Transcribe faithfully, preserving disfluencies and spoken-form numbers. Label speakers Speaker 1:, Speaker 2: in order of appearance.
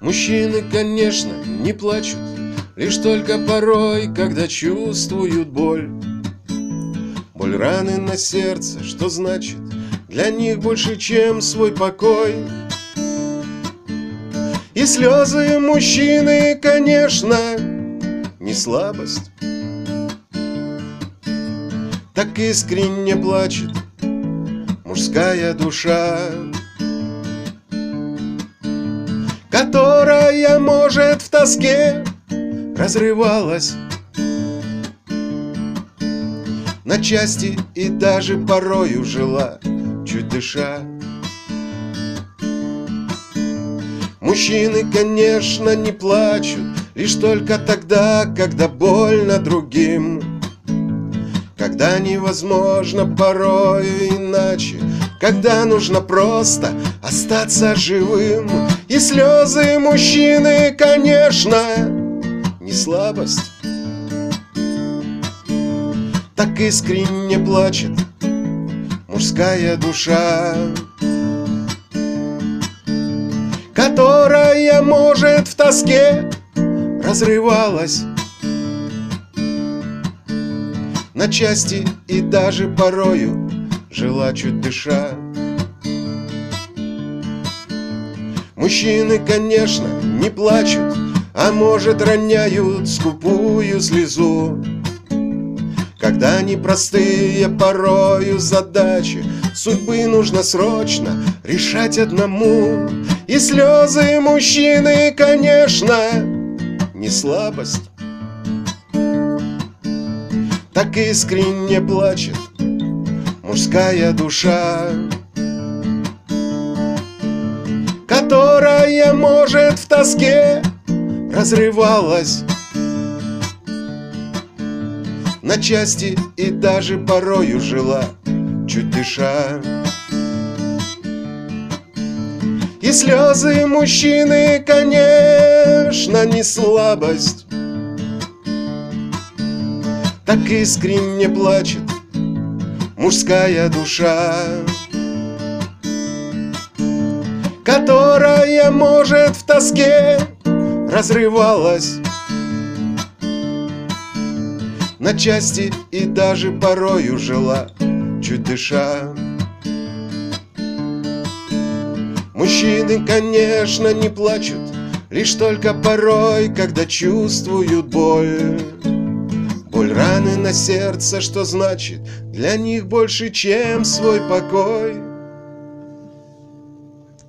Speaker 1: Мужчины, конечно, не плачут, лишь только порой, когда чувствуют боль. Боль раны на сердце, что значит для них больше, чем свой покой. И слезы мужчины, конечно, не слабость. Так искренне плачет мужская душа, которая, может, в тоске разрывалась на части и даже порою жила, чуть дыша. Мужчины, конечно, не плачут лишь только тогда, когда больно другим, когда невозможно порою иначе, когда нужно просто остаться живым. И слезы мужчины, конечно, не слабость. Так искренне плачет мужская душа, которая, может, в тоске разрывалась на части и даже порою жила, чуть дыша. Мужчины, конечно, не плачут, а может, роняют скупую слезу, когда непростые порою задачи судьбы нужно срочно решать одному. И слезы мужчины, конечно, не слабость. Так искренне плачет мужская душа, которая, может, в тоске разрывалась на части и даже порою жила, чуть дыша. И слезы мужчины, конечно, не слабость. Так искренне плачет мужская душа, которая, может, в тоске разрывалась на части и даже порою жила, чуть дыша. Мужчины, конечно, не плачут лишь только порой, когда чувствуют боль. Боль раны на сердце, что значит для них больше, чем свой покой.